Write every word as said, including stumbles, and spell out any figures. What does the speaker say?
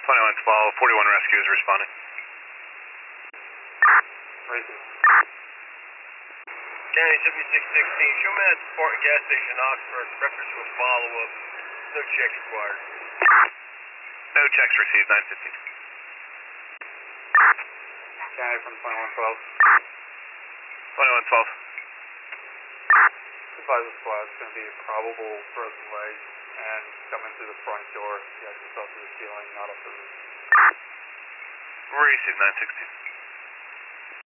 twenty-one twelve, forty-one rescue is responding. Racing. County seventy-six sixteen, show me at Spartan gas station Oxford, reference to a follow-up. No checks required. No checks received, nine fifteen. County from twenty-one twelve. twenty-one twelve. Advise the squad's going to be a probable broken leg and coming through the front door. You guys can fell through the ceiling, not up the roof. Received, nine sixteen.